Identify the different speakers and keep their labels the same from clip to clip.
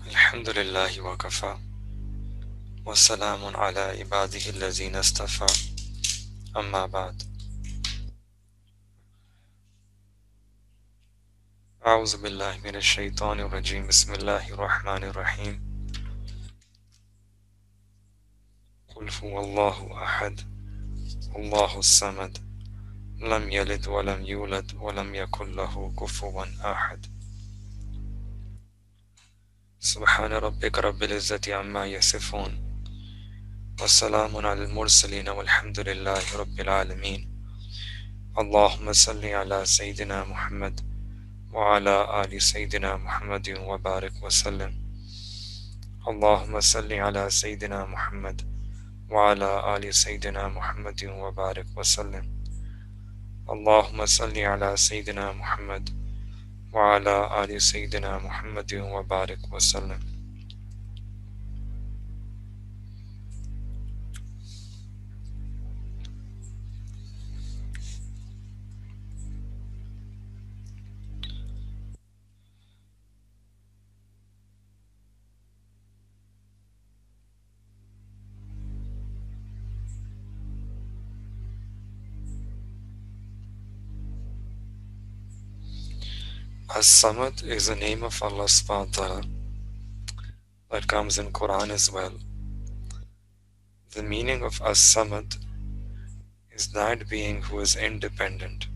Speaker 1: Alhamdulillahi wa kafa. Wa salamun ala ibadihi allazina istafa. Amma ba'd. A'udhu billahi minash shaitanir rajim. Bismillahir rahmanir rahim. Qul huwallahu ahad. Allahu samad. Lam yalid wa lam yulad wa lam yakul lahu kufuwan ahad. Subhana rabbika rabbil izzati amma yasifun. Wa salamun ala al-mursalin walhamdulillahi rabbil alameen. Allahumma salli ala Sayyidina Muhammad وعلى آل سيدنا محمد وبارك وسلم. اللهم صل على سيدنا محمد وعلى آل سيدنا محمد وبارك وسلم. اللهم صل على سيدنا محمد وعلى آل سيدنا محمد وبارك وسلم. As-Samad is a name of Allah subhanahu wa ta'ala that comes in Quran as well. The meaning of As-Samad is that being who is independent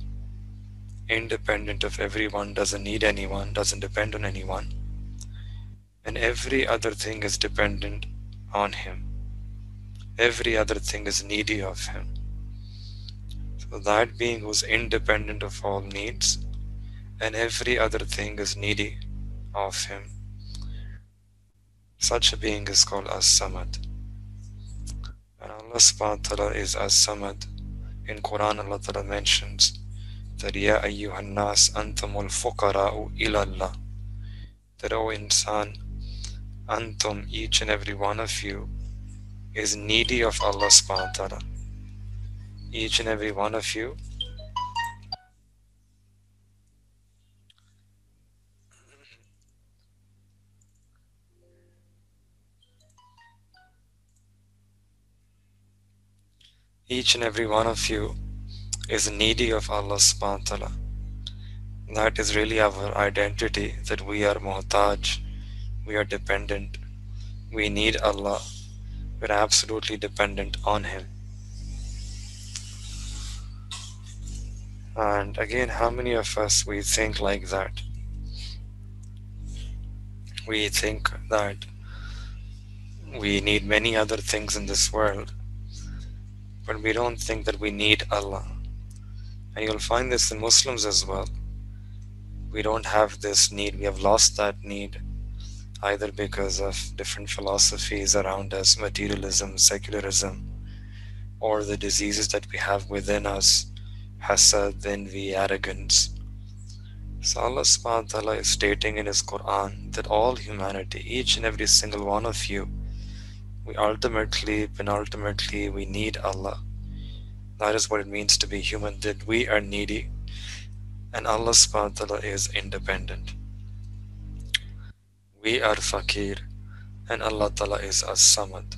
Speaker 1: of everyone, doesn't need anyone, doesn't depend on anyone, and every other thing is dependent on him. Every other thing is needy of him. So that being who's independent of all needs, and every other thing is needy of him, such a being is called As-Samad. And Allah subhanahu wa ta'ala is As-Samad. In Quran, Allah ta'ala mentions that Ya ayyuhan nas antumul fuqara'u ilallah. That, O insan, antum, each and every one of you, is needy of Allah subhanahu wa ta'ala. Each and every one of you is needy of Allah subhanahu wa ta'ala. That is really our identity, that we are muhtaj, we are dependent, we need Allah, we're absolutely dependent on Him. And again, how many of us we think like that? We think that we need many other things in this world, but we don't think that we need Allah. And you'll find this in Muslims as well. We don't have this need, we have lost that need, either because of different philosophies around us, materialism, secularism, or the diseases that we have within us, hasad, envy, arrogance. So Allah subhanahu wa ta'ala is stating in His Quran that all humanity, each and every single one of you, we ultimately, penultimately, we need Allah. That is what it means to be human, that we are needy, and Allah subhanahu wa ta'ala is independent. We are fakir, and Allah ta'ala is As-Samad.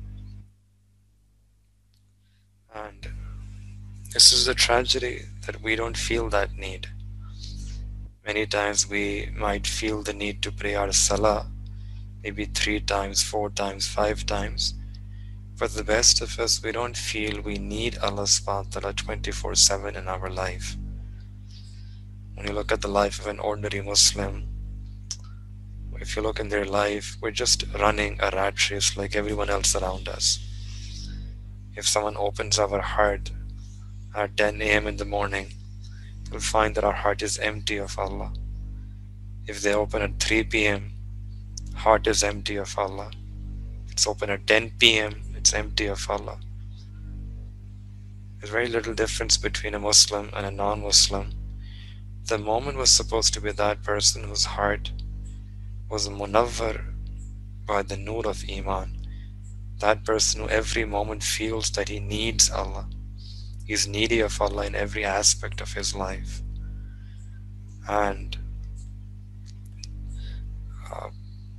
Speaker 1: And this is the tragedy, that we don't feel that need. Many times we might feel the need to pray our salah, maybe 3 times, 4 times, 5 times. For the best of us, we don't feel we need Allah subhanahu wa ta'ala 24/7 in our life. When you look at the life of an ordinary Muslim, if you look in their life, we're just running a rat race like everyone else around us. If someone opens our heart at 10 a.m. in the morning, you'll find that our heart is empty of Allah. If they open at 3 p.m., heart is empty of Allah. If it's open at 10 p.m., it's empty of Allah. There's very little difference between a Muslim and a non-Muslim. The moment was supposed to be that person whose heart was munawwar by the nur of Iman. That person who every moment feels that he needs Allah. He's needy of Allah in every aspect of his life. And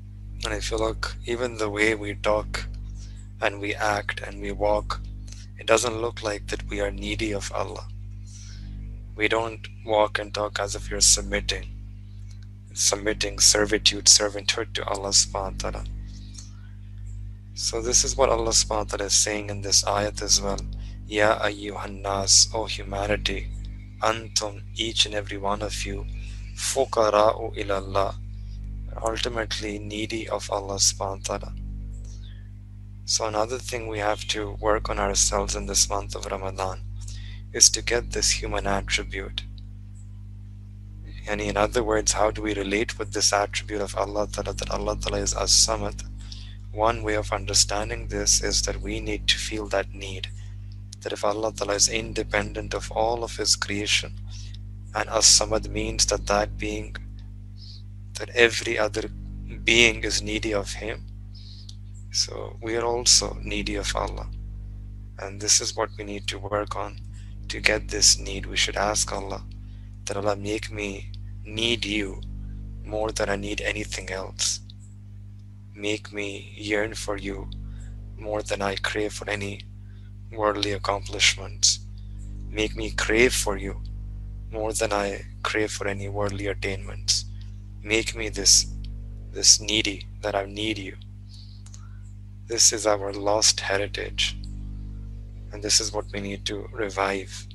Speaker 1: And I feel like even the way we talk and we act and we walk, it doesn't look like that we are needy of Allah. We don't walk and talk as if you're submitting servanthood to Allah subhanahu wa ta'ala. So this is what Allah subhanahu wa ta'ala is saying in this ayat as well. Ya ayyuhan nas, O humanity, antum, each and every one of you, fuqara'u ilallah, ultimately needy of Allah subhanahu wa ta'ala. So another thing we have to work on ourselves in this month of Ramadan is to get this human attribute. And in other words, how do we relate with this attribute of Allah Ta'ala, that Allah Ta'ala is As-Samad? One way of understanding this is that we need to feel that need, that if Allah Ta'ala is independent of all of His creation, and As-Samad means that that every other being is needy of Him, so we are also needy of Allah. And this is what we need to work on. To get this need, we should ask Allah that Allah make me need You more than I need anything else. Make me yearn for You more than I crave for any worldly accomplishments. Make me crave for You more than I crave for any worldly attainments. Make me this needy, that I need You. This is our lost heritage, and this is what we need to revive.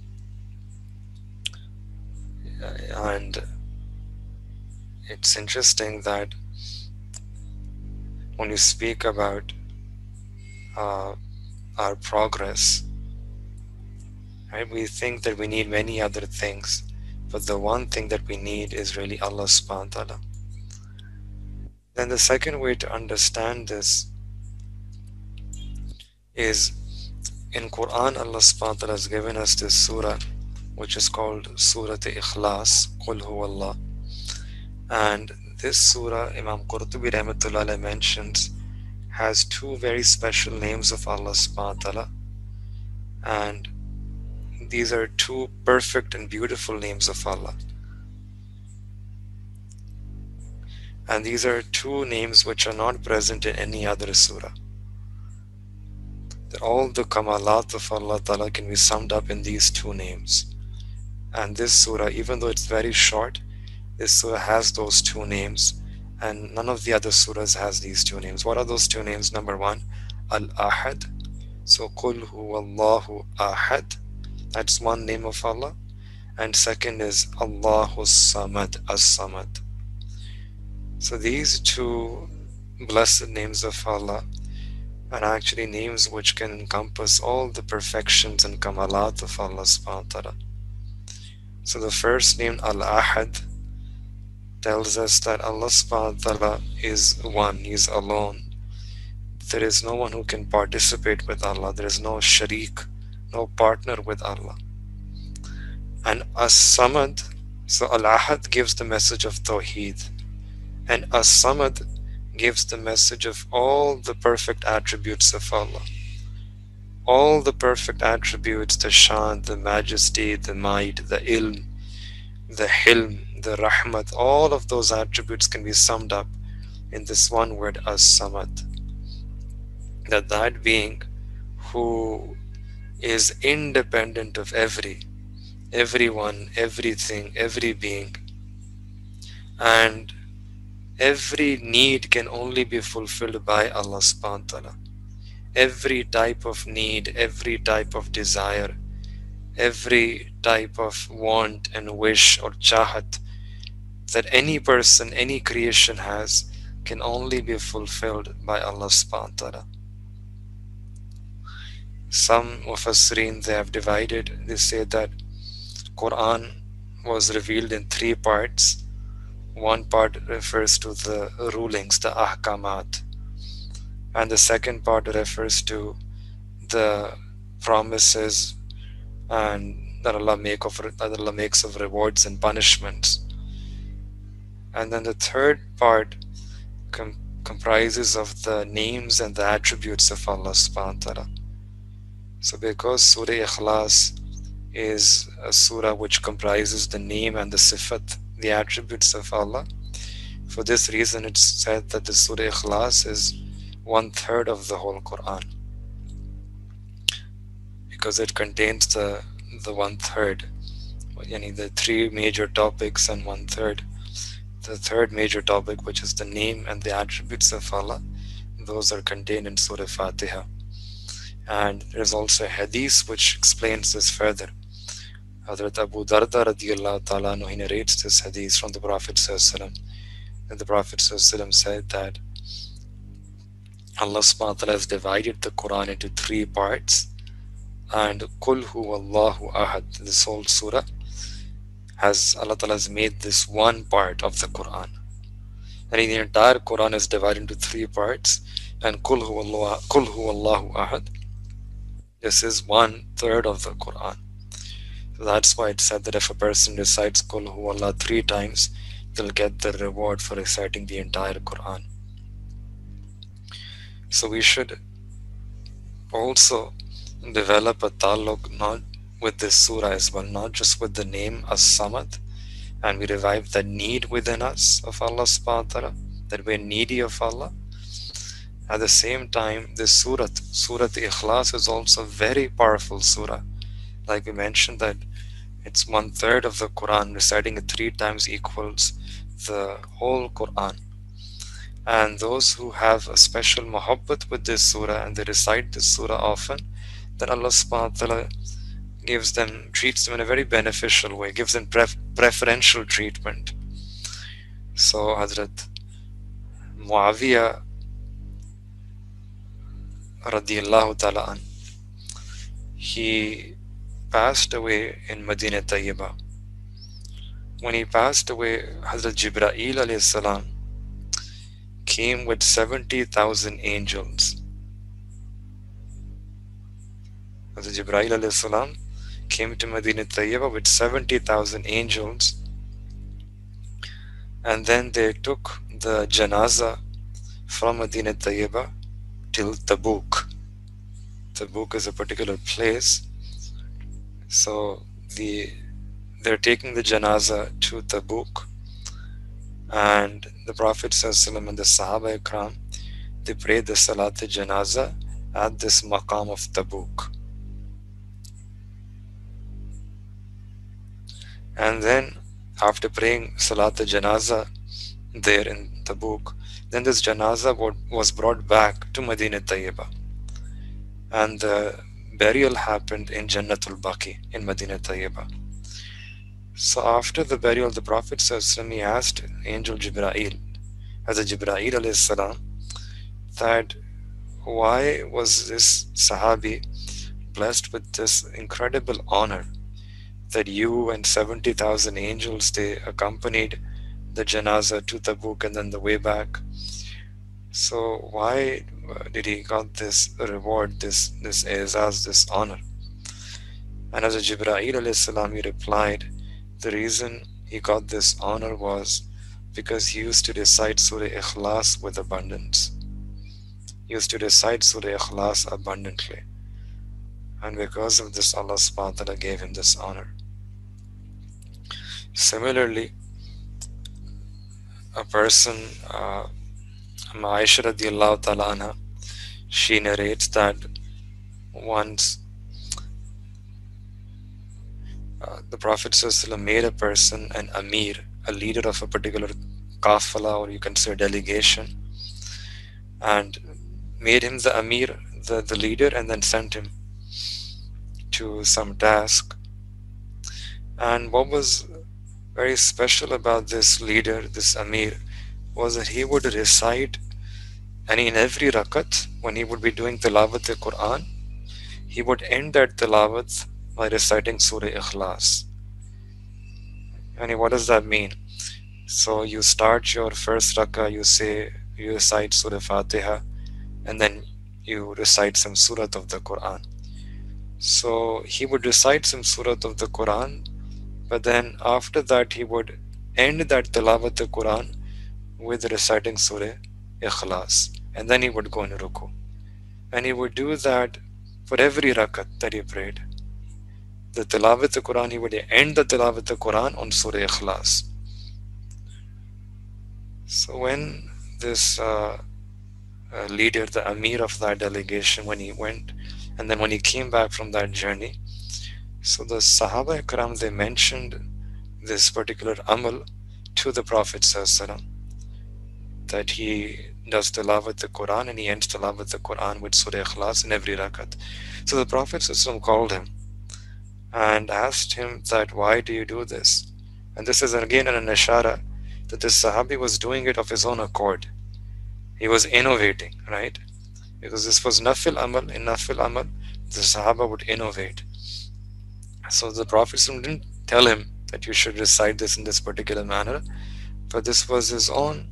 Speaker 1: And it's interesting that when you speak about our progress, right, we think that we need many other things, but the one thing that we need is really Allah subhanahu wa ta'ala. Then the second way to understand this is in Quran, Allah subhanahu wa ta'ala has given us this surah which is called Surah Ikhlas, Qul Huwallah. And this surah, Imam Qurtubi Rahmatullah mentions, has two very special names of Allah subhanahu wa ta'ala. And these are two perfect and beautiful names of Allah. And these are two names which are not present in any other surah. That all the kamalat of Allah Ta'ala can be summed up in these two names. And this surah, even though it's very short, this surah has those two names, and none of the other surahs has these two names. What are those two names? Number one, Al-Ahad. So, Qul Huwallahu Ahad. That's one name of Allah. And second is Allahu Samad, As-Samad. So these two blessed names of Allah are actually names which can encompass all the perfections and kamalat of Allah subhanahu wa ta'ala. So the first name, Al-Ahad, tells us that Allah subhanahu wa ta'ala is one, He is alone. There is no one who can participate with Allah. There is no sharik, no partner with Allah. And As-Samad, so Al-Ahad gives the message of Tawheed, and As-Samad gives the message of all the perfect attributes of Allah. All the perfect attributes, the Shan, the majesty, the might, the ilm, the hilm, the rahmat, all of those attributes can be summed up in this one word, As-Samad. That being who is independent of everyone, everything, every being, and every need can only be fulfilled by Allah subhanahu wa ta'ala. Every type of need, every type of desire, every type of want and wish or chahat that any person, any creation has, can only be fulfilled by Allah subhanahu wa ta'ala. Some Mufassirin, they have divided, they say that Quran was revealed in three parts. One part refers to the rulings, the ahkamat, and the second part refers to the promises and that Allah makes of rewards and punishments. And then the third part comprises of the names and the attributes of Allah subhanahu wa ta'ala. So because Surah Ikhlas is a surah which comprises the name and the sifat, the attributes of Allah, For this reason, it's said that the Surah Ikhlas is 1/3 of the whole Quran, because it contains the 1/3, yani the three major topics and 1/3. The third major topic, which is the name and the attributes of Allah, those are contained in Surah Fatiha. And there is also a hadith which explains this further. Hazrat Abu Darda radiallahu ta'ala anhu, he narrates this hadith from the Prophet sallallahu alaihi wasallam. And the Prophet sallallahu alaihi wasallam said that Allah subhanahu wa ta'ala has divided the Quran into three parts, and Qul huwallahu ahad, this whole surah, Allah ta'ala has made this one part of the Quran. And the entire Quran is divided into three parts, and Qul huwallahu ahad, this is 1/3 of the Quran. So that's why it said that if a person recites Qul huwallah 3 times, they'll get the reward for reciting the entire Quran. So we should also develop a ta'alluq not with this surah as well, not just with the name As-Samad, and we revive the need within us of Allah subhanahu wa ta'ala, that we're needy of Allah. At the same time, this Surah Ikhlas, is also a very powerful surah. Like we mentioned, that it's 1/3 of the Quran. Reciting it 3 times equals the whole Quran. And those who have a special muhabbat with this surah and they recite this surah often, then Allah subhanahu wa ta'ala treats them in a very beneficial way, gives them preferential treatment. So Hazrat Muawiyah radiallahu ta'ala an, he passed away in Medina Tayyibah. When he passed away, Hazrat Jibreel alayhi salam came with 70,000 angels. Hazrat Jibreel alayhi salam came to Medina Tayyibah with 70,000 angels, and then they took the janazah from Medina Tayyibah till Tabuk. Tabuk is a particular place. So they're taking the janazah to Tabuk, and the Prophet ﷺ and the Sahaba Ikram, they prayed the Salat al-Janazah at this maqam of Tabuk. And then after praying Salat al-Janazah there in Tabuk, then this janazah was brought back to Medina Tayyibah, and the burial happened in Jannatul Baqi in Medina Tayyibah. So after the burial, the Prophet ﷺ asked Angel Jibreel, as a Jibreel alayhi salam, that why was this Sahabi blessed with this incredible honor, that you and 70,000 angels, they accompanied the janazah to Tabuk and then the way back. So why did he got this reward, this izaz, this honor? And as a Jibreel alayhi salam, he replied, the reason he got this honor was because he used to recite Surah Ikhlas with abundance. He used to recite Surah Ikhlas abundantly. And because of this, Allah subhanahu wa ta'ala gave him this honor. Similarly, a person, Aisha radiallahu ta'ala anha, she narrates that once the Prophet ﷺ made a person an Amir, a leader of a particular kafala, or you can say delegation, and made him the Amir, the leader, and then sent him to some task. And what was very special about this leader, this Amir, was that he would recite, and in every rakat, when he would be doing tilawat al-Quran, he would end that tilawat by reciting Surah Ikhlas. And what does that mean? So you start your first rakah, you recite Surah Fatiha, and then you recite some surah of the Quran. So he would recite some surah of the Quran, but then after that he would end that tilawat al-Quran with reciting Surah Ikhlas, and then he would go in ruku. And he would do that for every rakat that he prayed. The tilawat al-Quran, he would end the tilawat al-Quran on Surah Ikhlas. So when this leader, the Amir of that delegation, when he went, and then when he came back from that journey, so the Sahaba Ikram, they mentioned this particular amal to the Prophet ﷺ, that he does tilawat the Quran and he ends tilawat the Quran with Surah Ikhlas in every rakat. So the Prophet ﷺ called him and asked him that, why do you do this? And this is again an ashara that this Sahabi was doing it of his own accord. He was innovating, right? Because this was nafil amal. In nafil amal, the Sahaba would innovate. So the Prophet ﷺ didn't tell him that you should recite this in this particular manner, but this was his own.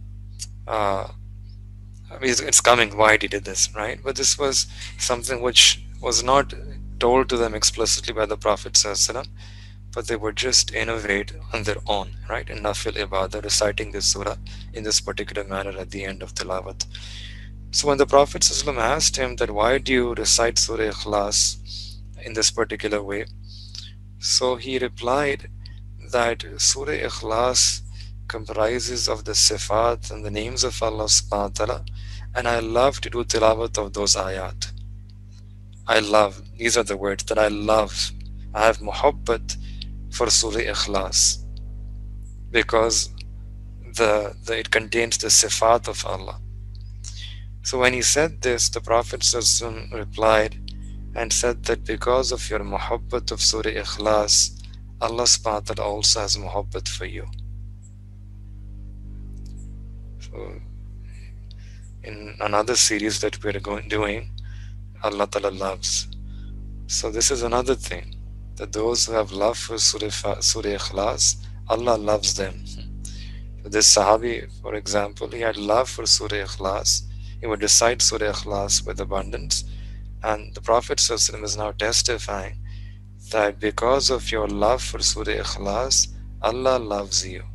Speaker 1: I mean, it's coming why he did this, right? But this was something which was not told to them explicitly by the Prophet ﷺ, but they would just innovate on their own, right? In nafil ibadah, reciting this surah in this particular manner at the end of tilawat. So when the Prophet ﷺ asked him that, why do you recite Surah Ikhlas in this particular way? So he replied that Surah Ikhlas comprises of the sifat and the names of Allah subhanahu wa ta'ala, and I love to do tilawat of those ayat. I love, these are the words that I love. I have muhabbat for Surah Ikhlas because it contains the sifat of Allah. So when he said this, the Prophet ﷺ replied and said that because of your muhabbat of Surah Ikhlas, Allah subhanahu wa ta'ala also has muhabbat for you. So in another series that we are doing, Allah ta'ala loves. So this is another thing, that those who have love for Surah Ikhlas, Allah loves them. So this Sahabi, for example, he had love for Surah Ikhlas. He would recite Surah Ikhlas with abundance. And the Prophet ﷺ is now testifying that because of your love for Surah Ikhlas, Allah loves you.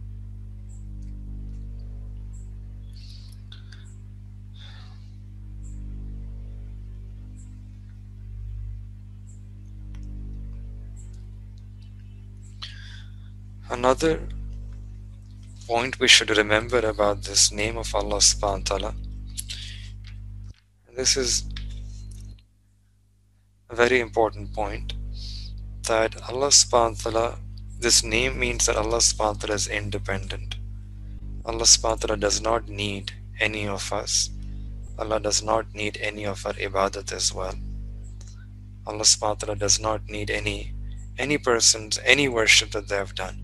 Speaker 1: Another point we should remember about this name of Allah subhanahu wa ta'ala, this is a very important point, that Allah subhanahu wa ta'ala, this name means that Allah subhanahu wa ta'ala is independent. Allah subhanahu wa ta'ala does not need any of us. Allah does not need any of our ibadat as well. Allah subhanahu wa ta'ala does not need any person's, any worship that they have done.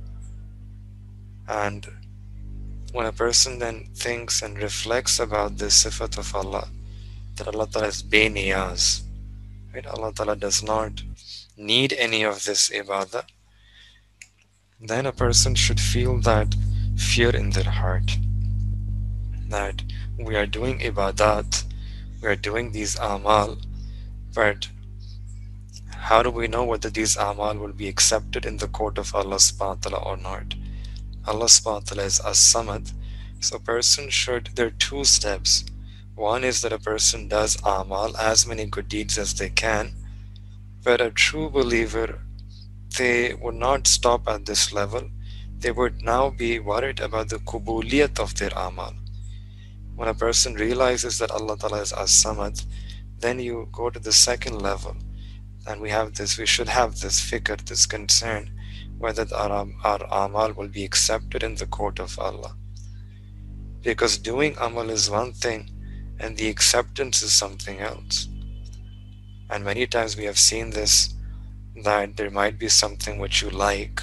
Speaker 1: And when a person then thinks and reflects about this sifat of Allah, that Allah ta'ala is beniyaz, right? Allah ta'ala does not need any of this ibadah, then a person should feel that fear in their heart, that we are doing ibadat, we are doing these amal, but how do we know whether these amal will be accepted in the court of Allah subhanahu wa ta'ala or not? Allah subhanahu wa ta'ala is as-samad. So a person should, there are two steps. One is that a person does amal, as many good deeds as they can, but a true believer, they would not stop at this level. They would now be worried about the kubuliyat of their amal. When a person realizes that Allah Ta'ala is as-samad, then you go to the second level, and we should have this fikr, this concern, whether our amal will be accepted in the court of Allah. Because doing amal is one thing, and the acceptance is something else. And many times we have seen this, that there might be something which you like,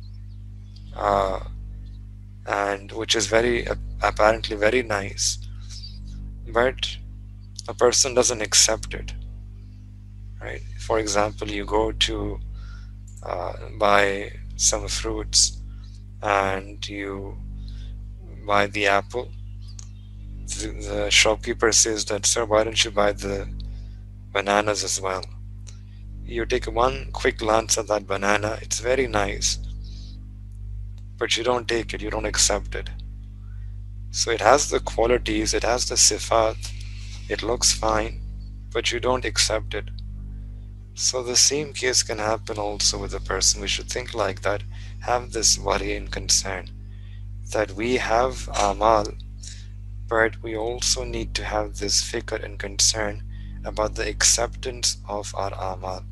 Speaker 1: and which is apparently very nice, but a person doesn't accept it, right? For example, you go to buy some fruits and you buy the apple. The shopkeeper says that, sir, why don't you buy the bananas as well? You take one quick glance at that banana, it's very nice, but you don't take it, you don't accept it. So it has the qualities, it has the sifat, it looks fine, but you don't accept it. So the same case can happen also with a person. We should think like that, have this worry and concern, that we have amal, but we also need to have this fikr and concern about the acceptance of our amal.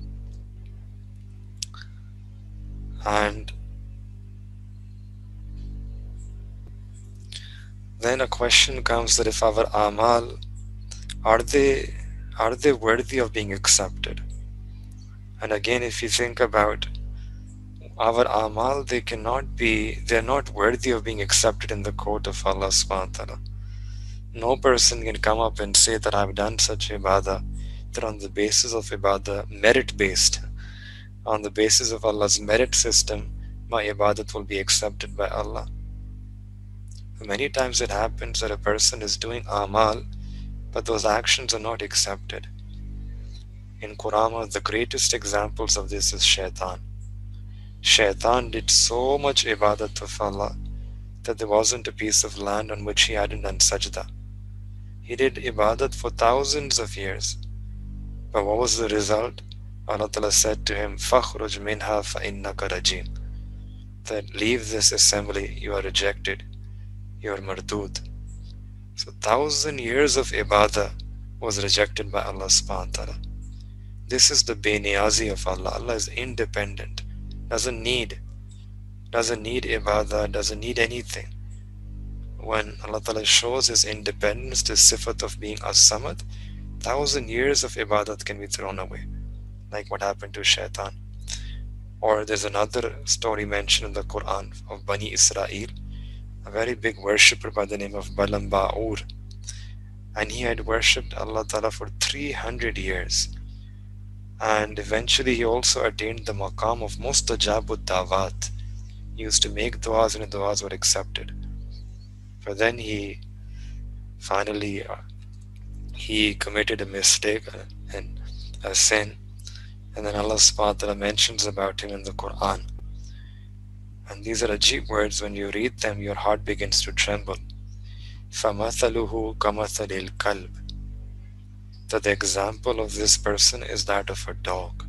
Speaker 1: And then a question comes that if our amal, are they are they worthy of being accepted? And again, if you think about our amal, they're not worthy of being accepted in the court of Allah subhanahu wa ta'ala. No person can come up and say that I've done such ibadah, that on the basis of ibadah, merit based, on the basis of Allah's merit system, my ibadat will be accepted by Allah. Many times it happens that a person is doing amal, but those actions are not accepted. In Qur'an, the greatest examples of this is Shaitan. Shaitan did so much ibadat of Allah that there wasn't a piece of land on which he hadn't done sajda. He did ibadat for thousands of years. But what was the result? Allah Ta'ala said to him, فَخْرُجْ مِنْهَا فَإِنَّكَ رَجِيمٌ, that leave this assembly, you are rejected, you are mardud. So 1,000 years of ibadah was rejected by Allah subhanahu wa ta'ala. This is the beniyazi of Allah. Allah is independent, doesn't need ibadah, doesn't need anything. When Allah Ta'ala shows His independence, the sifat of being as-samad, 1,000 years of ibadat can be thrown away, like what happened to Shaitan. Or there's another story mentioned in the Quran of Bani Israel, a very big worshipper by the name of Balam Ba'ur, and he had worshipped Allah Ta'ala for 300 years, and eventually he also attained the maqam of mustajabud dawat. He used to make du'as and the du'as were accepted. But then he finally he committed a mistake and a sin, and then Allah subhanahu wa ta'ala mentions about him in the Quran. And these are ajib words. When you read them, your heart begins to tremble. فَمَثَلُهُ كَمَثَلِ الْكَلْبِ, that the example of this person is that of a dog.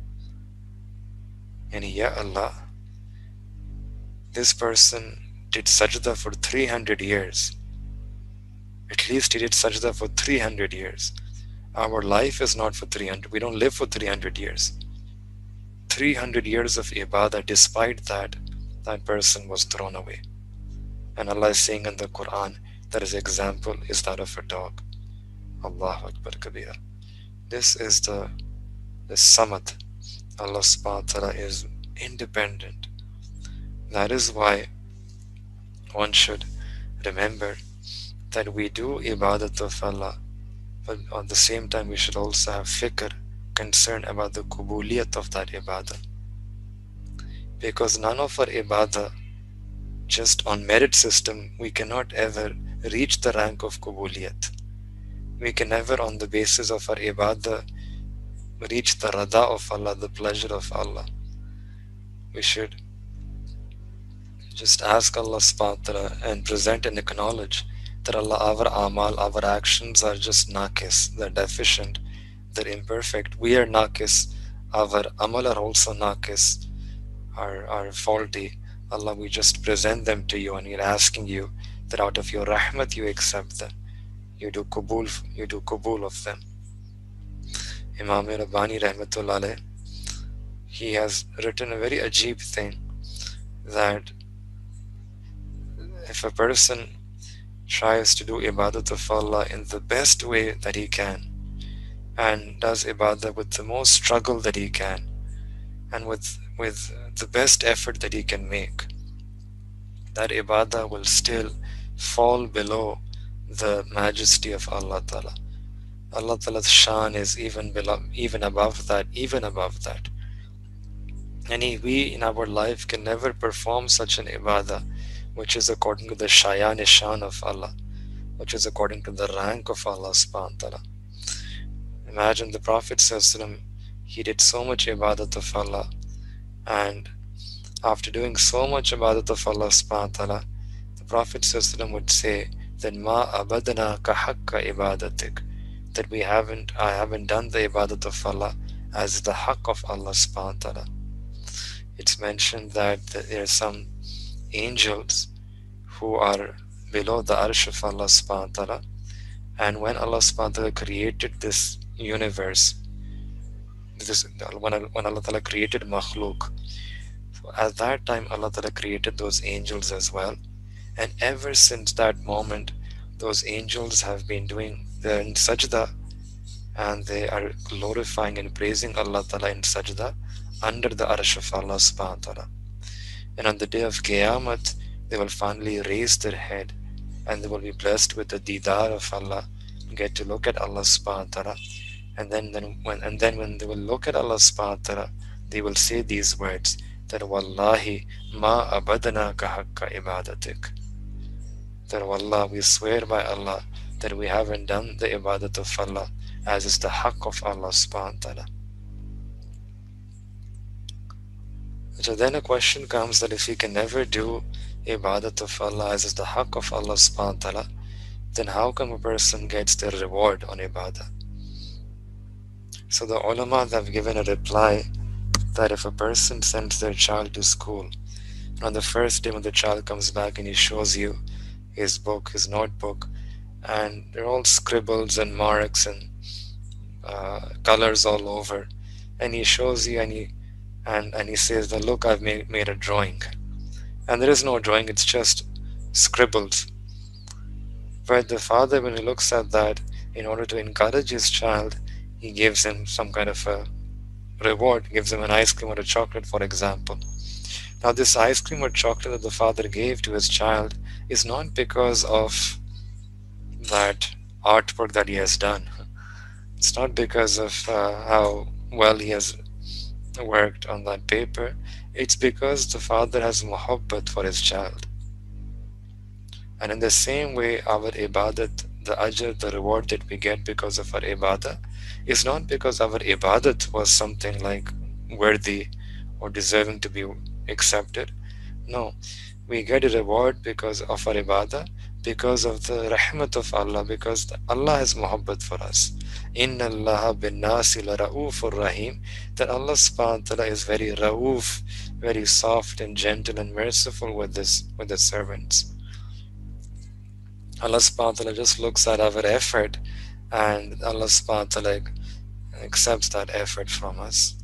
Speaker 1: And ya Allah, this person did sajda for 300 years. At least he did sajda for 300 years. Our life is not for 300. We don't live for 300 years. 300 years of ibadah, despite that, that person was thrown away. And Allah is saying in the Quran that his example is that of a dog. Allahu Akbar Kabir. This is the samad. Allah subhanahu wa ta'ala is independent. That is why one should remember that we do ibadat of Allah, but at the same time we should also have fikr, concern about the kubuliyat of that ibadah. Because none of our ibadah, just on merit system, we cannot ever reach the rank of kubuliyat. We can never, on the basis of our ibadah, reach the rada of Allah, the pleasure of Allah. We should just ask Allah subhanahu wa ta'ala and present and acknowledge that Allah, our amal, our actions are just naqis, they're deficient, they're imperfect. We are naqis, our amal are also naqis, are faulty. Allah, we just present them to you, and we're asking you that out of your rahmat you accept them. You do qabul of them. Imam Rabbani Rahmatullah alayh, he has written a very ajib thing, that if a person tries to do ibadat of Allah in the best way that he can, and does ibadah with the most struggle that he can, and with the best effort that he can make, that ibadah will still fall below the majesty of Allah Ta'ala. Allah Ta'ala's shan is even above that. And we in our life can never perform such an ibadah which is according to the shan of Allah, which is according to the rank of Allah subhanahu wa ta'ala. Imagine the Prophet sallallahu alaihi wasallam, he did so much ibadat of Allah, and after doing so much ibadat of Allah subhanahu wa ta'ala, the Prophet sallallahu alaihi wasallam would say that ma abadana ka haqqa ibadatik, that I haven't done the ibadat of Allah as the haqq of Allah subhanahu wa ta'ala. It's mentioned that there are some angels who are below the arsh of Allah subhanahu wa ta'ala. And when Allah subhanahu wa ta'ala created this universe, when Allah ta'ala created makhluk, so at that time Allah ta'ala created those angels as well. And ever since that moment, those angels have been doing, they're in sajda, and they are glorifying and praising Allah ta'ala in sajda under the arsh of Allah subhanahu wa ta'ala. And on the day of Qiyamah, they will finally raise their head and they will be blessed with the didar of Allah, get to look at Allah subhanahu wa ta'ala. And then when they will look at Allah subhanahu wa ta'ala, they will say these words that Wallahi ma abadana ka haqqa ibadatik. That Wallah, we swear by Allah that we haven't done the ibadat of Allah as is the haqq of Allah subhanahu wa ta'ala. So then a question comes that if we can never do ibadat of Allah as is the haqq of Allah subhanahu wa ta'ala, then how come a person gets their reward on ibadah? So the ulama have given a reply that if a person sends their child to school, and on the first day when the child comes back and he shows you his book, his notebook, and they're all scribbles and marks and colors all over, and he shows you and he says that look, I've made a drawing, and there is no drawing, it's just scribbles. But the father, when he looks at that, in order to encourage his child, he gives him some kind of a reward, gives him an ice cream or a chocolate, for example. Now this ice cream or chocolate that the father gave to his child is not because of that artwork that he has done. It's not because of how well he has worked on that paper. It's because the father has muhabbat for his child. And in the same way, our ibadat, the ajr, the reward that we get because of our ibadah, is not because our ibadat was something like worthy or deserving to be accepted. No, we get a reward because of our ibadah, because of the rahmat of Allah, because Allah has muhabbat for us. Inna Allah bin nasi la ra'ufur rahim, that Allah subhanahu wa ta'ala is very ra'uf, very soft and gentle and merciful with the servants. Allah subhanahu wa ta'ala just looks at our effort, and Allah subhanahu wa ta'ala accepts that effort from us.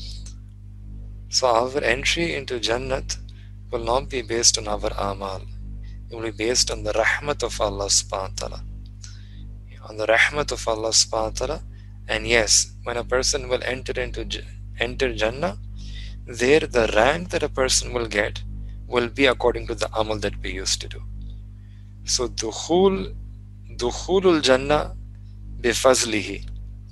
Speaker 1: So our entry into Jannat will not be based on our amal. It will be based on the rahmat of Allah subhanahu wa ta'ala. On the rahmat of Allah subhanahu wa ta'ala. And yes, when a person will enter Jannah, there the rank that a person will get will be according to the amal that we used to do. So dukhulul Jannah bifazlihi.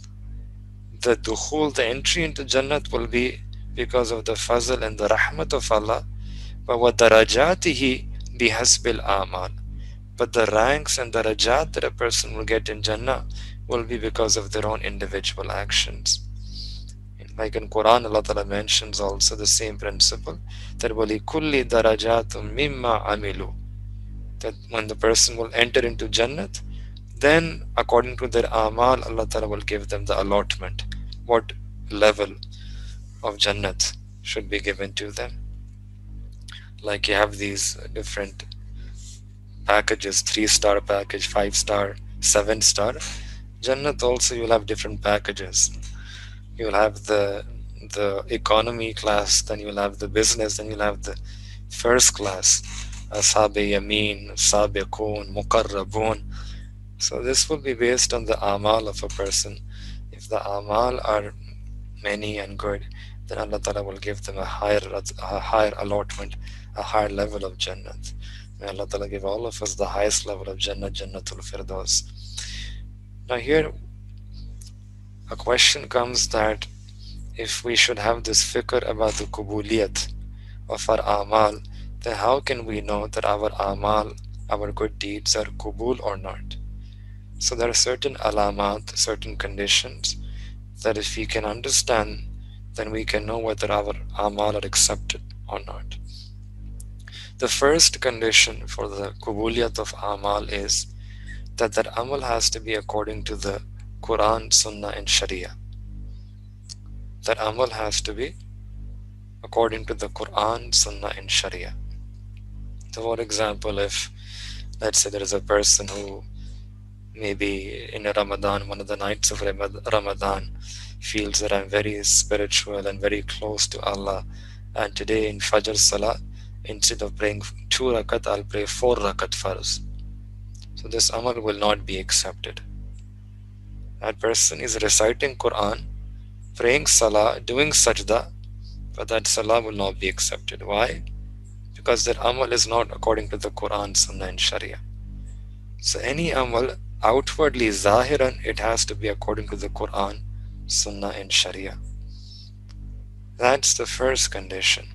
Speaker 1: The entry into Jannat will be because of the fazl and the rahmat of Allah. But wa darajatihi bihasbil amal. But the ranks and the darajat that a person will get in Jannah will be because of their own individual actions. Like in Quran, Allah Ta'ala mentions also the same principle, that وَلِكُلِّ دَرَجَاتٌ مِمَّا عَمِلُوا, that when the person will enter into Jannat, then according to their amal, Allah Ta'ala will give them the allotment, what level of Jannat should be given to them. Like you have these different packages, 3-star package, 5-star, 7-star. Jannat also you'll have different packages. You'll have the economy class, then you'll have the business, then you'll have the first class, Ashab Yamin, Sabiqun, Muqarrabun. So this will be based on the amal of a person. If the amal are many and good, then Allah Ta'ala will give them a higher allotment, a higher level of Jannat. May Allah Ta'ala give all of us the highest level of Jannat, Jannatul Firdaus. Now here, a question comes that if we should have this fikr about the kubuliyat of our amal, then how can we know that our amal, our good deeds are kubul or not? So there are certain alamat, certain conditions that if we can understand, then we can know whether our amal are accepted or not. The first condition for the kubuliyat of amal is that amal has to be according to the Quran, Sunnah and Sharia. That amal has to be according to the Quran, Sunnah and Sharia. So for example, if Let's say there is a person who maybe in a Ramadan, one of the nights of Ramadan, feels that I'm very spiritual and very close to Allah. And today in Fajr Salah, instead of praying 2 rakat, I'll pray 4 rakat farz. So this amal will not be accepted. That person is reciting Quran, praying Salah, doing sajda, but that Salah will not be accepted. Why? Because that amal is not according to the Quran, Sunnah and Sharia. So any amal outwardly zahiran, it has to be according to the Quran, Sunnah and Sharia. That's the first condition.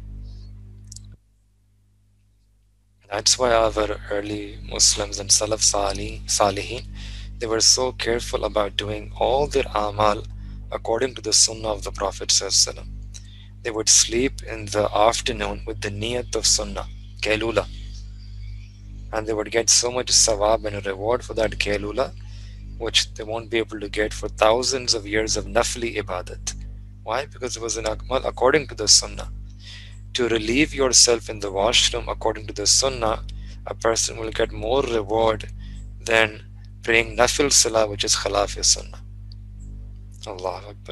Speaker 1: That's why our early Muslims and Salaf Salihin, they were so careful about doing all their amal according to the Sunnah of the Prophet ﷺ. They would sleep in the afternoon with the niyat of Sunnah, Kailula, and they would get so much sawab and reward for that Kailula, which they won't be able to get for thousands of years of nafli ibadat. Why? Because it was an akmal according to the Sunnah. To relieve yourself in the washroom according to the Sunnah, a person will get more reward than praying nafil salah, which is khilaf Sunnah. Allahu Akbar.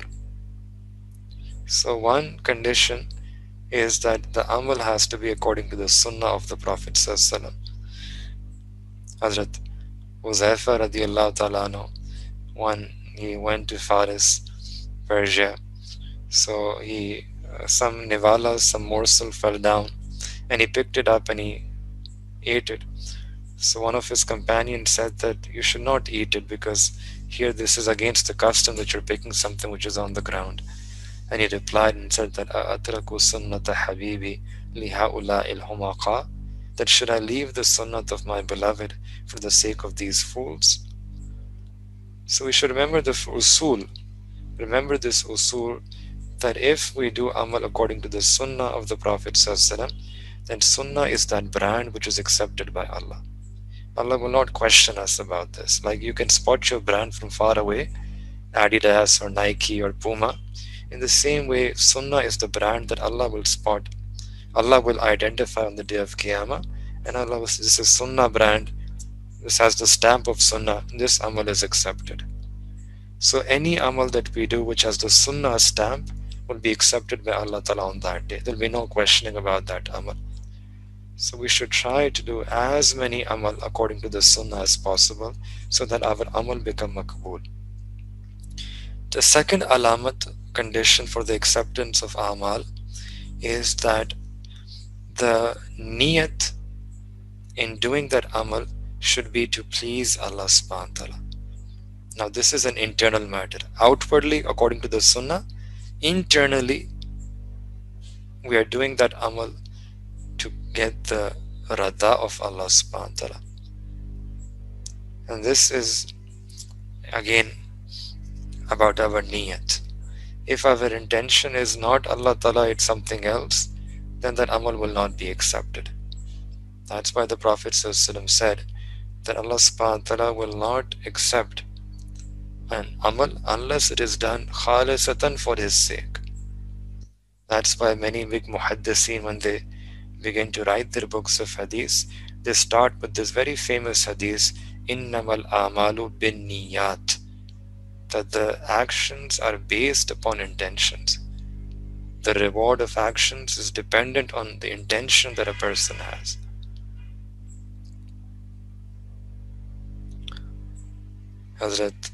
Speaker 1: So one condition is that the amal has to be according to the Sunnah of the Prophet ﷺ. Hazrat Huzaifa radiallahu ta'ala anhu, when he went to Faris, Persia, so some nivala, some morsel fell down, and he picked it up and he ate it. So one of his companions said that you should not eat it because here this is against the custom that you're picking something which is on the ground. And he replied and said that atraku sunnata habibi lihaula il humaqa, that should I leave the sunnat of my beloved for the sake of these fools? So we should remember the usul. Remember this usul, that if we do amal according to the sunnah of the Prophet ﷺ, then sunnah is that brand which is accepted by Allah. Allah will not question us about this. Like you can spot your brand from far away, Adidas or Nike or Puma. In the same way, sunnah is the brand that Allah will spot. Allah will identify on the day of Qiyamah, and Allah will say, this is sunnah brand, this has the stamp of sunnah, this amal is accepted. So any amal that we do which has the sunnah stamp will be accepted by Allah Ta'ala on that day. There will be no questioning about that amal. So we should try to do as many amal according to the sunnah as possible, so that our amal become makbul. The second alamat, condition for the acceptance of amal, is that the niyat in doing that amal should be to please Allah subhanahu wa ta'ala. Now this is an internal matter. Outwardly, according to the sunnah, internally, we are doing that amal to get the rada of Allah subhanahu wa ta'ala. And this is again about our niyat. If our intention is not Allah Ta'ala, it's something else, then that amal will not be accepted. That's why the Prophet ﷺ said that Allah subhanahu wa ta'ala will not accept an amal unless it is done khalisatan for His sake. That's why many big muhaddiseen, when they begin to write their books of hadith, they start with this very famous hadith, innamal amalu bin niyat, that the actions are based upon intentions. The reward of actions is dependent on the intention that a person has. Hazrat,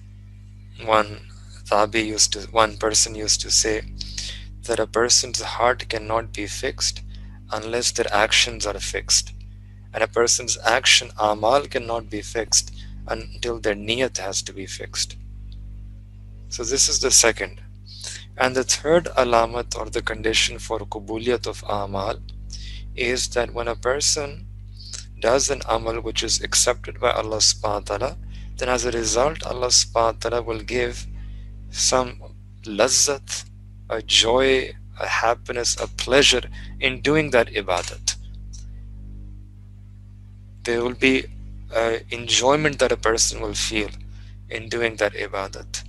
Speaker 1: one person used to say that a person's heart cannot be fixed unless their actions are fixed, and a person's action, amal, cannot be fixed until their niyat has to be fixed. So this is the second. And the third alamat, or the condition for qubuliyat of amal, is that when a person does an amal which is accepted by Allah subhanahu wa ta'ala, then as a result Allah subhanahu wa ta'ala will give some lazzat, a joy, a happiness, a pleasure in doing that ibadat. There will be enjoyment that a person will feel in doing that ibadat.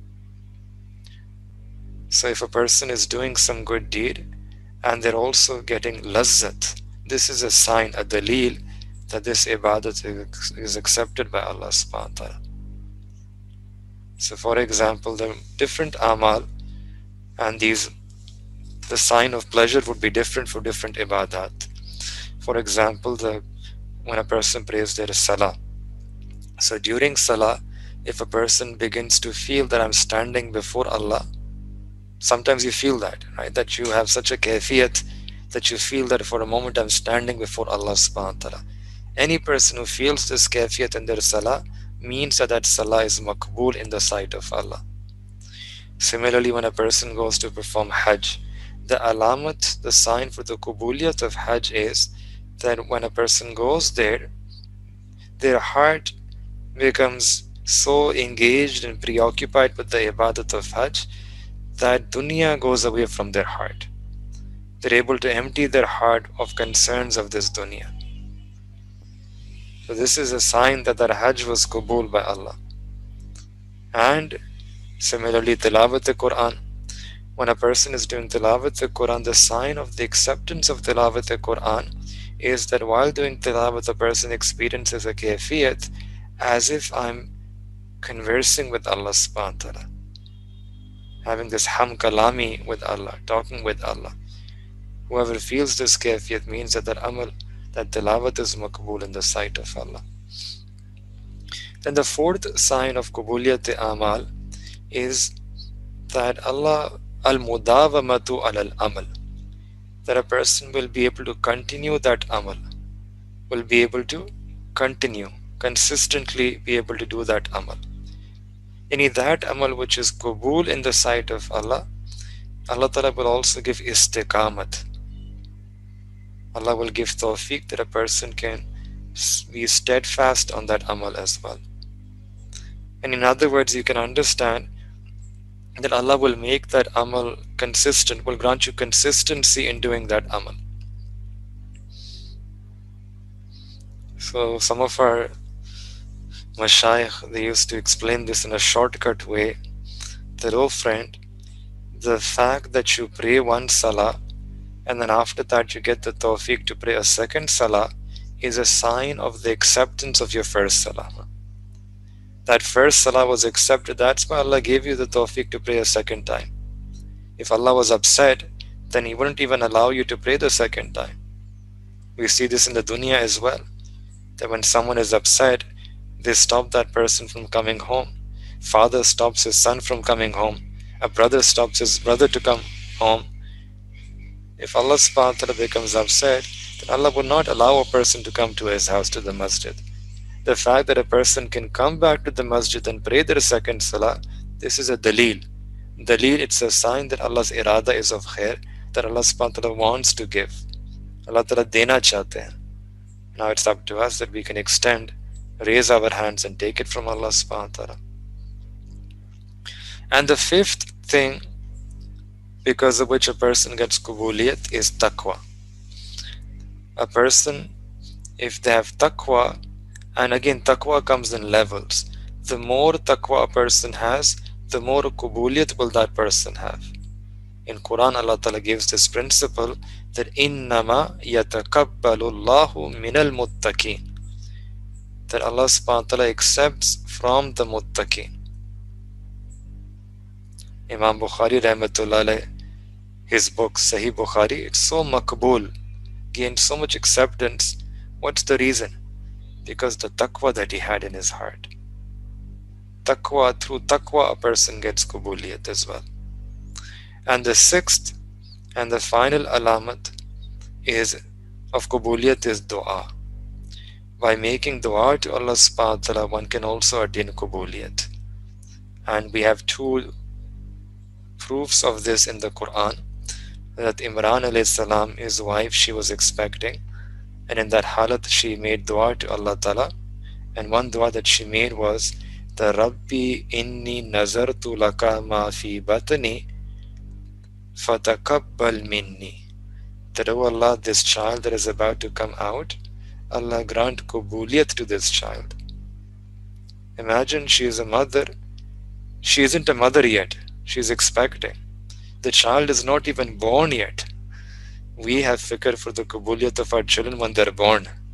Speaker 1: So if a person is doing some good deed and they're also getting lazzat, this is a sign, a dalil, that this ibadat is accepted by Allah subhanahu wa ta'ala. So for example, the different amal and the sign of pleasure would be different for different ibadat. For example, when a person prays their salah. So during salah, if a person begins to feel that I'm standing before Allah, sometimes you feel that, right? That you have such a kayfiyat that you feel that for a moment I'm standing before Allah subhanahu wa ta'ala. Any person who feels this kayfiyat in their salah means that salah is makbul in the sight of Allah. Similarly, when a person goes to perform hajj, the alamat, the sign for the kubuliyat of hajj is that when a person goes there, their heart becomes so engaged and preoccupied with the ibadat of hajj that dunya goes away from their heart. They're able to empty their heart of concerns of this dunya. So this is a sign that their hajj was qabul by Allah. And similarly, tilawat al-Quran. When a person is doing tilawat al-Quran, the sign of the acceptance of tilawat al-Quran is that while doing tilawat, the person experiences a kayfiyat as if I'm conversing with Allah subhanahu wa ta'ala, having this ham kalami with Allah, talking with Allah. Whoever feels this kayfiyat means that that tilawat is makbul in the sight of Allah. Then the fourth sign of kubuliyat amal is that Allah al-mudawamatu al-amal, that a person will be able to continue that amal, will be able to continue, consistently be able to do that amal. Any that amal which is qabul in the sight of Allah, Allah Ta'ala will also give istiqamat. Allah will give tawfiq that a person can be steadfast on that amal as well. And in other words, you can understand that Allah will make that amal consistent, will grant you consistency in doing that amal. So some of our mashayikh, they used to explain this in a shortcut way, that, oh friend, the fact that you pray one salah and then after that you get the tawfiq to pray a second salah is a sign of the acceptance of your first salah. That first salah was accepted, that's why Allah gave you the tawfiq to pray a second time. If Allah was upset, then He wouldn't even allow you to pray the second time. We see this in the dunya as well, that when someone is upset, they stop that person from coming home. Father stops his son from coming home. A brother stops his brother to come home. If Allah subhanahu wa ta'ala becomes upset, then Allah would not allow a person to come to his house, to the masjid. The fact that a person can come back to the masjid and pray their second salah, this is a dalil. Dalil, it's a sign that Allah's irada is of khair, that Allah subhanahu wa ta'ala wants to give. Allah ta'ala dena chahte hain. Now it's up to us that we can extend, raise our hands and take it from Allah subhanahu wa ta'ala. And the fifth thing because of which a person gets kubuliyat is taqwa. A person, if they have taqwa, and again taqwa comes in levels, the more taqwa a person has, the more kubuliyat will that person have. In Quran, Allah Ta'ala gives this principle that innama yatakabbalu Allahu minal muttaqin, that Allah subhanahu wa ta'ala accepts from the muttaqin. Imam Bukhari rahmatullah alayh, his book Sahih Bukhari, it's so makbul, gained so much acceptance. What's the reason? Because the taqwa that he had in his heart. Taqwa, through taqwa a person gets kubuliyat as well. And the sixth and the final alamat is of kubuliyat is dua. By making dua to Allah subhanahu wa ta'ala, one can also attain kubuliyat. And we have two proofs of this in the Quran, that Imran alayhi salam, his wife, she was expecting, and in that halat she made dua to Allah Ta'ala, and one dua that she made was the Rabbi inni nazartu laka ma fi batni fatakabbal minni, that, oh Allah, this child that is about to come out, Allah grant kubuliyat to this child. Imagine, she is a mother, she isn't a mother yet, she is expecting. The child is not even born yet. We have fikr for the kubuliyat of our children when they are born.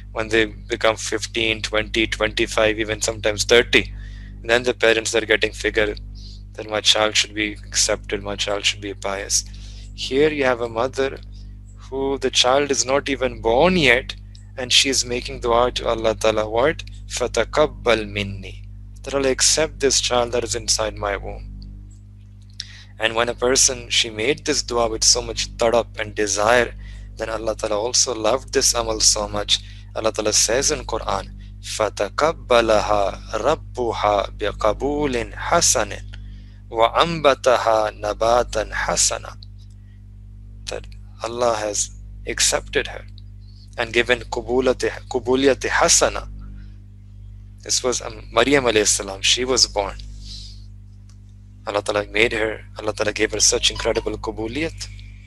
Speaker 1: When they become 15, 20, 25, even sometimes 30, then the parents are getting figure that my child should be accepted, my child should be pious. Here you have a mother who the child is not even born yet, and she is making dua to Allah Ta'ala, what? فَتَقَبَّلْ minni. That Allah accept this child that is inside my womb. And when a person, she made this dua with so much tadap and desire, then Allah Ta'ala also loved this amal so much. Allah Ta'ala says in Quran, فَتَقَبَّلَهَا رَبُّهَا بِقَبُولٍ حَسَنٍ وَأَنْبَتَهَا نَبَاتًا حَسَنًا. That Allah has accepted her and given kubuliyat hasana. This was Maryam alayhi salam. She was born. Allah Ta'ala made her, Allah Ta'ala gave her such incredible kubuliyat.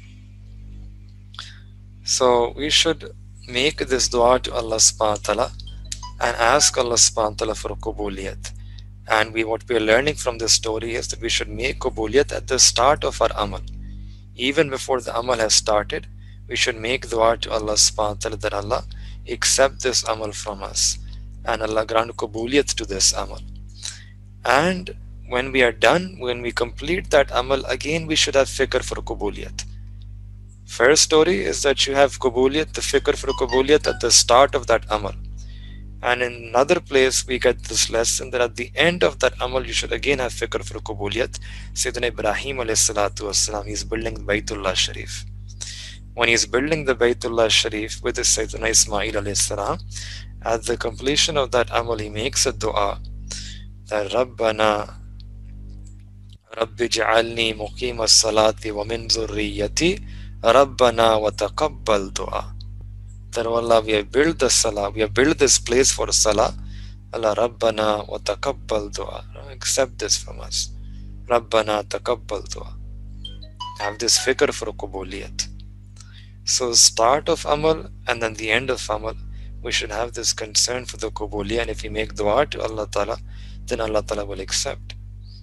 Speaker 1: So we should make this dua to Allah subhanahu wa ta'ala and ask Allah subhanahu wa ta'ala for kubuliyat. And what we are learning from this story is that we should make kubuliyat at the start of our amal. Even before the amal has started, we should make dua to Allah subhanahu wa ta'ala that Allah accept this amal from us and Allah grant kubuliyat to this amal. And when we are done, when we complete that amal, again we should have fikr for kubuliyat. First story is that you have kubuliyat, the fikr for kubuliyat at the start of that amal. And in another place we get this lesson that at the end of that amal you should again have fikr for kubuliyat. Sayyidina Ibrahim alayhi salatu wasalam, he is building Baytullah Sharif. When he is building the Baytullah Sharif with his Sayyidina Ismail alayhi salam, at the completion of that amal he makes a dua that Rabbana Rabbi ja'alni muqima salati wa min zurriyati Rabbana wa taqabbal dua. That Allah, we have built the salah, we have built this place for salah. Allah Rabbana wa taqabbal dua. Accept this from us. Rabbana taqabbal dua. Have this fikr for kubuliyat. So start of amal and then the end of amal, we should have this concern for the kubuliyat. And if we make dua to Allah Ta'ala, then Allah Ta'ala will accept.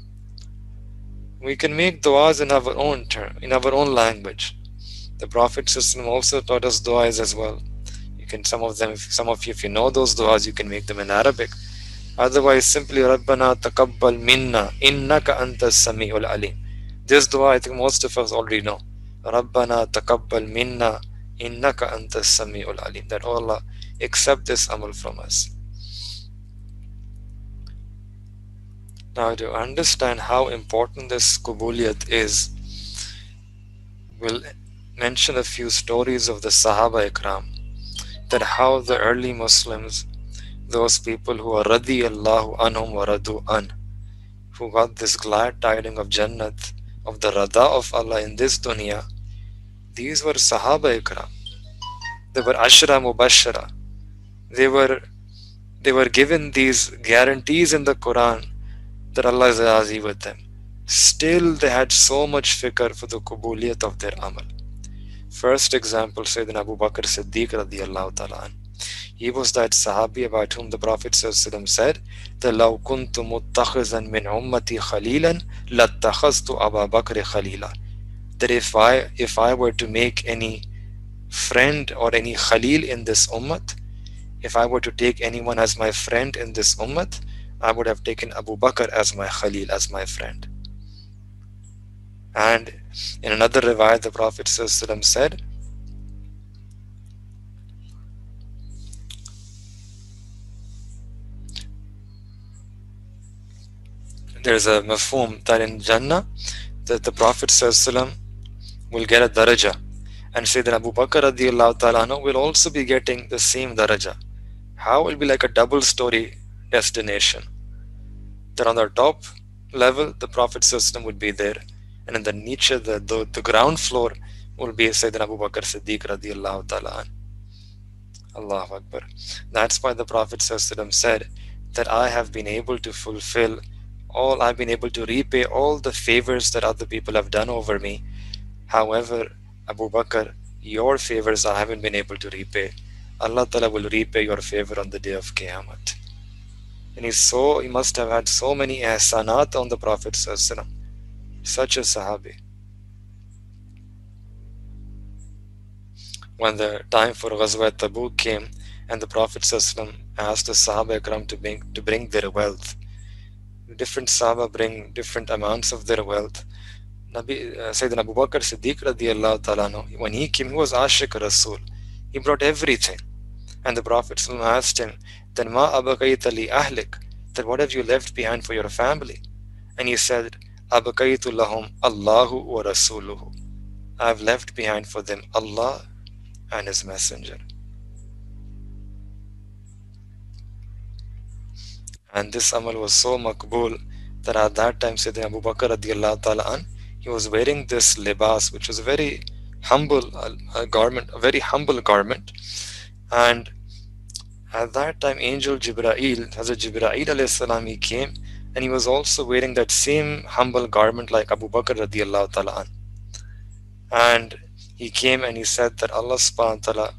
Speaker 1: We can make du'as in our own term, in our own language. The Prophet also taught us du'as as well. You can, some of you, if you know those du'as, you can make them in Arabic. Otherwise, simply Rabbana taqabbal minna innaka antas sami'ul alim. This dua I think most of us already know. Rabbana taqabbal minna innaka antas sami'ul alim. That Allah accept this amal from us. Now, to understand how important this kubuliyat is, we'll mention a few stories of the Sahaba Ikram, that how the early Muslims, those people who are radiyallahu anhum wa radu an, who got this glad tiding of Jannat, of the rada of Allah in this dunya, these were Sahaba Ikram. They were Ashra Mubashara. They were given these guarantees in the Quran that Allah is razi with them. Still they had so much fikr for the kubuliyat of their amal. First example, Sayyidina Abu Bakr Siddiq radiyallahu ta'ala an. He was that Sahabi about whom the Prophet said that لَوْ كُنْتُ مُتَّخِذًا مِنْ أُمَّتِي خَلِيلًا لَاتَّخَذْتُ أَبَا بَكْرِ خَلِيلًا. That if I were to make any friend or any Khalil in this ummat, if I were to take anyone as my friend in this ummat, I would have taken Abu Bakr as my Khalil, as my friend. And in another riwayat, the Prophet said, there's a mafhum that in Jannah, that the Prophet will get a daraja. And say that Abu Bakr radiyallahu ta'ala will also be getting the same daraja. How? It will be like a double story destination. That on the top level, the Prophet would be there, and in the niche, the ground floor will be Sayyidina Abu Bakr Siddiq radiyallahu ta'ala. Allahu Akbar. That's why the Prophet said that I have been able to fulfill all, I've been able to repay all the favors that other people have done over me. However, Abu Bakr, your favors I haven't been able to repay. Allah Ta'ala will repay your favor on the day of Qiyamah. And he must have had so many ihsanat on the Prophet ﷺ. Such a Sahabi. When the time for Ghazwa Tabuk came, and the Prophet ﷺ asked the Sahaba Ikram to bring their wealth. Different Sahaba bring different amounts of their wealth. Sayyidina Abu Bakr Siddiq radiallahu ta'ala anhu, when he came, he was Ashiq Rasul. He brought everything. And the Prophet ﷺ asked him, then ma abaqayta li ahlik, that what have you left behind for your family? And he said, abaqaytu lahum Allahu wa Rasuluhu. I have left behind for them Allah and His Messenger. And this amal was so makbul that at that time Sayyidina Abu Bakr radiallahu ta'ala an, he was wearing this libas, which was a very humble garment, a very humble garment. And at that time, Angel Jibra'il, Hazrat Jibra'il alayhi salam, he came, and he was also wearing that same humble garment like Abu Bakr radiallahu ta'ala an. And he came and he said that Allah subhanahu wa ta'ala,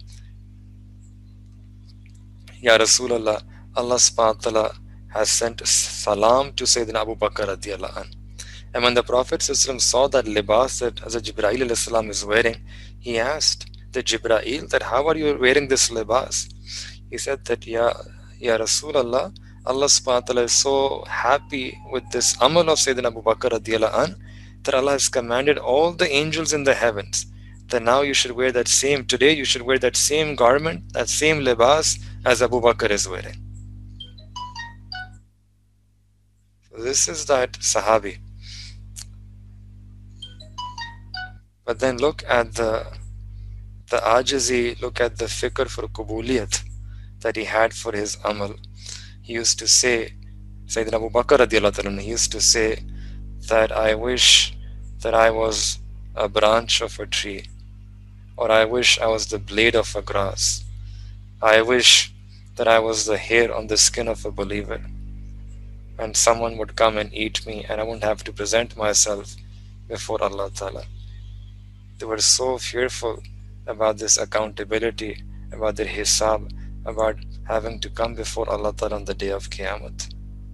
Speaker 1: Ya Rasulullah, Allah subhanahu wa ta'ala has sent salam to Sayyidina Abu Bakr radiallahu an. And when the Prophet saw that libas that Hazrat Jibra'il alayhi salam is wearing, he asked the Jibra'il that how are you wearing this libas? He said that, Ya Rasulullah, Allah subhanahu wa ta'ala is so happy with this amal of Sayyidina Abu Bakr radiallahu an, that Allah has commanded all the angels in the heavens that now you should wear that same, today you should wear that same garment, that same libas as Abu Bakr is wearing. So this is that Sahabi. But then look at the ajizi, look at the fikr for qubuliyat that he had for his amal. He used to say, Sayyidina Abu Bakr radiallahu ta'ala, he used to say that I wish that I was a branch of a tree, or I wish I was the blade of a grass. I wish that I was the hair on the skin of a believer, and someone would come and eat me and I wouldn't have to present myself before Allah Ta'ala. They were so fearful about this accountability, about their hisab, about having to come before Allah Ta'ala on the day of Qiyamah.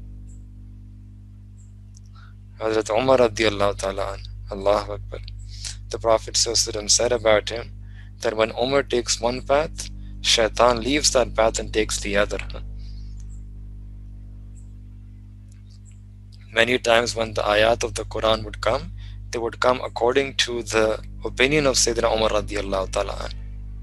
Speaker 1: Hazrat Umar radiallahu ta'ala an, Allahu Akbar. The Prophet said about him that when Umar takes one path, Shaitan leaves that path and takes the other. Many times when the ayat of the Quran would come, they would come according to the opinion of Sayyidina Umar radiallahu ta'ala an.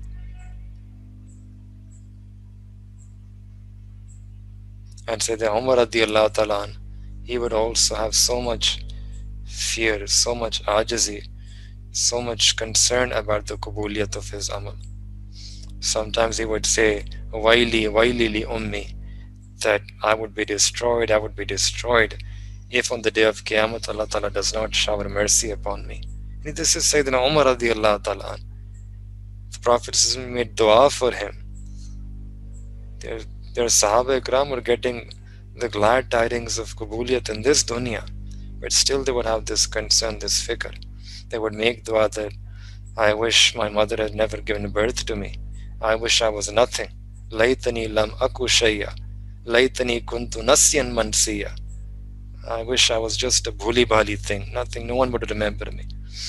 Speaker 1: And Sayyidina Umar radiallahu ta'ala an, he would also have so much fear, so much ajizi, so much concern about the qubuliyat of his amal. Sometimes he would say, Waili, Waili li ummi, that I would be destroyed, if on the day of Qiyamah Allah Ta'ala does not shower mercy upon me. And this is Sayyidina Umar radiallahu ta'ala. The Prophet made dua for him. Their Sahaba Ikram were getting the glad tidings of qubuliyat in this dunya, but still they would have this concern, this fikr. They would make dua that I wish my mother had never given birth to me. I wish I was nothing. Laytani lam aku shayya. Laytani kuntu nasyan mansiya. I wish I was just a bhuli bhali thing, nothing, no one would remember me.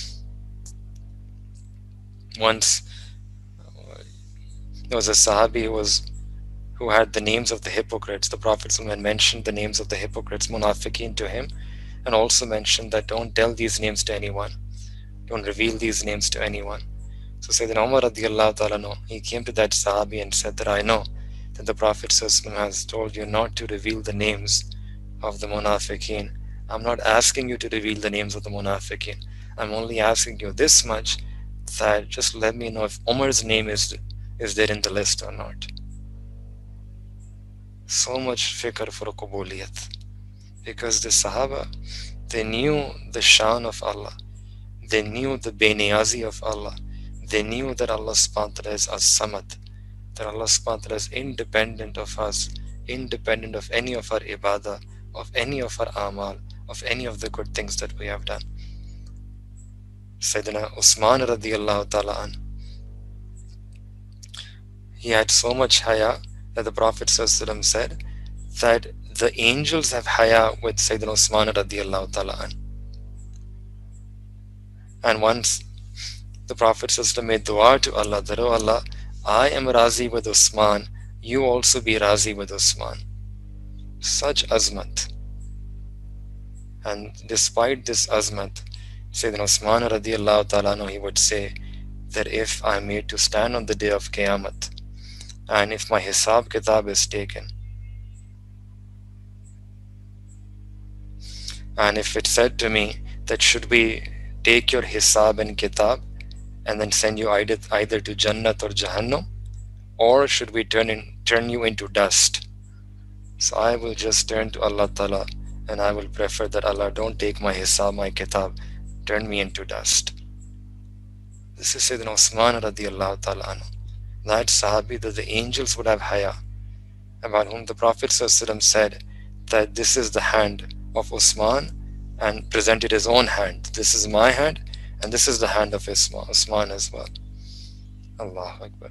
Speaker 1: Once there was a Sahabi who had the names of the hypocrites. The Prophet had mentioned the names of the hypocrites, munafiqeen, to him, and also mentioned that don't tell these names to anyone. Don't reveal these names to anyone. So Sayyidina Umar radiallahu ta'ala, he came to that Sahabi and said that I know that the Prophet has told you not to reveal the names of the munafiqeen. I'm not asking you to reveal the names of the munafiqeen. I'm only asking you this much, that just let me know if Umar's name is there in the list or not. So much fikr for qubuliyat. Because the Sahaba, they knew the shan of Allah. They knew the beniyazi of Allah. They knew that Allah subhanahu wa ta'ala is as-samad. That Allah subhanahu wa ta'ala is independent of us, independent of any of our ibadah, of any of our amal, of any of the good things that we have done. Sayyidina Usman radiallahu ta'ala an, he had so much haya that the Prophet said that the angels have haya with Sayyidina Usman radiallahu ta'ala an. And once the Prophet made dua to Allah that, oh Allah, I am razi with Usman, you also be razi with Usman. Such azmat. And despite this azmat, Sayyidina Usman radiallahu ta'ala anhu, he would say that if I'm made to stand on the day of Qiyamah, and if my hisab kitab is taken, and if it said to me that should we take your hisab and kitab and then send you either to Jannat or Jahannam, or should we turn you into dust? So I will just turn to Allah Ta'ala, and I will prefer that Allah don't take my hisab, my kitab, turn me into dust. This is Sayyidina Usman radiallahu ta'ala anhu, that Sahabi that the angels would have haya, about whom the Prophet said that this is the hand of Usman, and presented his own hand. This is my hand, and this is the hand of Usman as well. Allahu Akbar.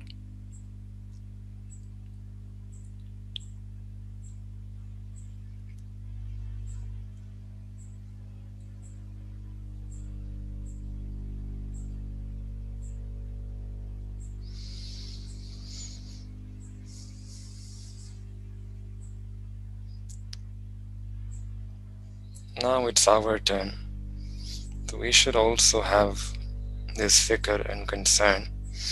Speaker 1: Now it's our turn. So we should also have this fikr and concern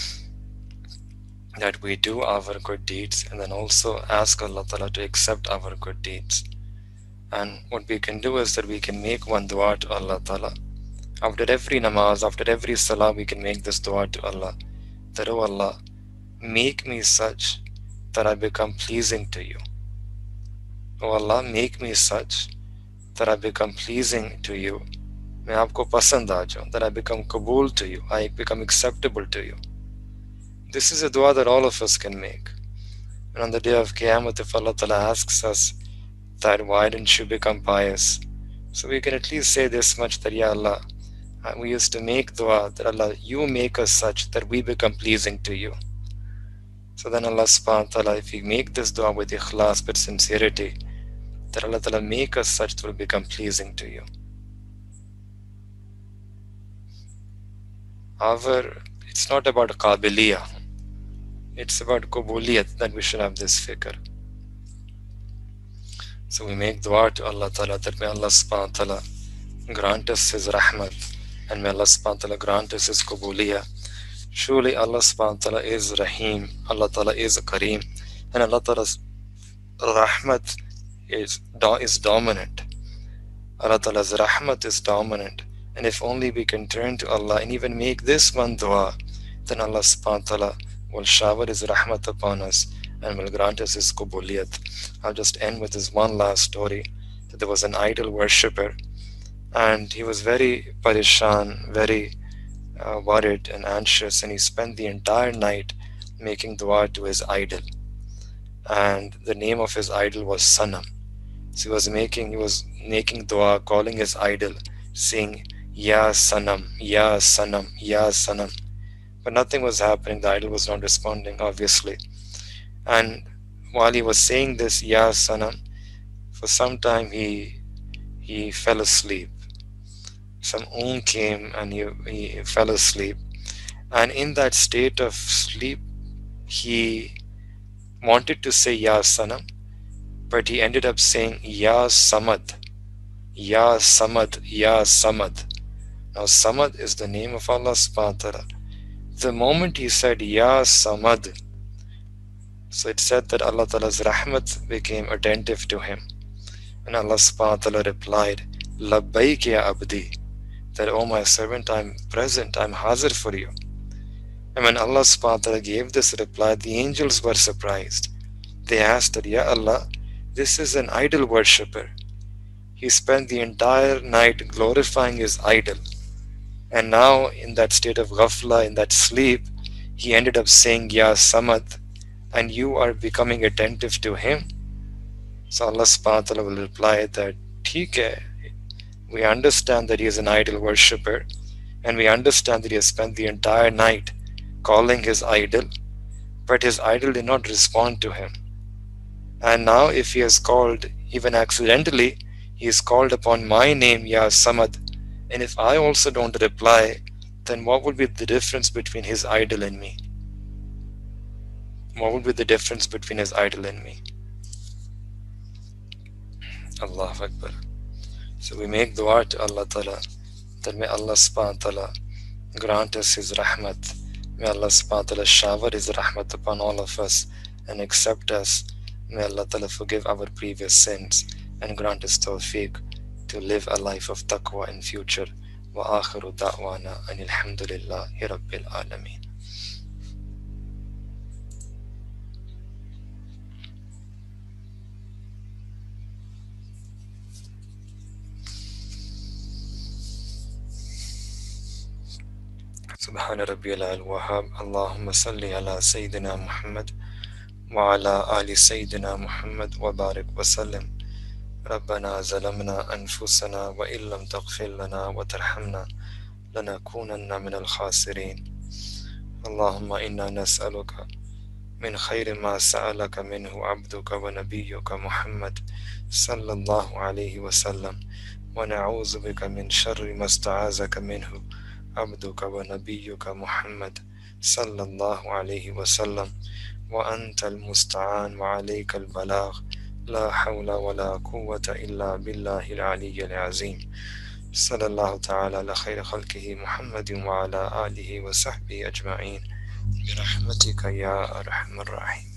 Speaker 1: that we do our good deeds and then also ask Allah Ta'ala to accept our good deeds. And what we can do is that we can make one dua to Allah Ta'ala. After every namaz, after every salah, we can make this dua to Allah. That, oh Allah, make me such that I become pleasing to you. Oh Allah, make me such that I become pleasing to you. मैं आपको पसंद आ जाऊं, that I become kabul to you, I become acceptable to you. This is a dua that all of us can make. And on the day of Qiyamah, if Allah Ta'ala asks us that why didn't you become pious, so we can at least say this much, that Ya Allah, we used to make dua that Allah, you make us such that we become pleasing to you. So then Allah subhanahu wa ta'ala, if we make this dua with ikhlas, with sincerity, that Allah Ta'ala make us such that we become pleasing to you. However, it's not about qabiliyah, it's about qubuliyat, that we should have this fikr. So we make dua to Allah Ta'ala that may Allah subhanahu wa ta'ala grant us His rahmat, and may Allah subhanahu wa ta'ala grant us His qubuliyah. Surely Allah subhanahu wa ta'ala is Rahim, Allah Ta'ala is Kareem, and Allah Ta'ala's rahmat is dominant. Allah Ta'ala's rahmat is dominant. And if only we can turn to Allah and even make this one dua, then Allah subhanahu wa ta'ala will shower His rahmat upon us and will grant us His qubuliyat. I'll just end with this one last story, that there was an idol worshipper, and he was very parishan, very worried and anxious, and he spent the entire night making dua to his idol. And the name of his idol was Sanam. So he was making dua, calling his idol, saying, Ya Sanam, Ya Sanam, Ya Sanam. But nothing was happening. The idol was not responding, obviously. And while he was saying this, Ya Sanam, for some time he fell asleep. Some came and he fell asleep. And in that state of sleep, he wanted to say Ya Sanam, but he ended up saying Ya Samad, Ya Samad, Ya Samad. Now Samad is the name of Allah subhanahu wa ta'ala. The moment he said Ya Samad, so it said that Allah Ta'ala's rahmat became attentive to him. And Allah subhanahu wa ta'ala replied, Labbaik ya abdi, that, oh my servant, I'm present, I'm hazir for you. And when Allah subhanahu wa ta'ala gave this reply, the angels were surprised. They asked that, Ya Allah, this is an idol worshipper. He spent the entire night glorifying his idol. And now in that state of ghafla, in that sleep, he ended up saying Ya Samad, and you are becoming attentive to him. So Allah subhanahu wa ta'ala will reply that, Theek hai, we understand that he is an idol worshipper, and we understand that he has spent the entire night calling his idol, but his idol did not respond to him. And now if he has called, even accidentally, he has called upon my name, Ya Samad, and if I also don't reply, then what would be the difference between his idol and me? What would be the difference between his idol and me? Allahu Akbar. So we make dua to Allah Ta'ala that may Allah subhanahu wa ta'ala grant us his rahmat. May Allah subhanahu wa ta'ala shower his rahmat upon all of us and accept us. May Allah Ta'ala forgive our previous sins and grant us tawfiq to live a life of taqwa in future. Wa akhiru da'wana anil hamdulillahi rabbil alameen. سبحان ربي الوهاب. اللهم صل على سيدنا محمد وعلى آل سيدنا محمد وبارك وسلم. ربنا ظلمنا أنفسنا وإن لم تغفر لنا وترحمنا لنكونن من الخاسرين. اللهم إنا نسألك من خير ما سألك منه عبدك ونبيك محمد صلى الله عليه وسلم، ونعوذ بك من شر ما استعاذك منه عبدك ونبيك محمد صلى الله عليه وسلم، وأنت المستعان وعليك البلاغ، لا حول ولا قوة إلا بالله العلي العظيم. صلى الله تعالى على خير خلقه محمد وعلى آله وصحبه أجمعين برحمتك يا أرحم الراحمين.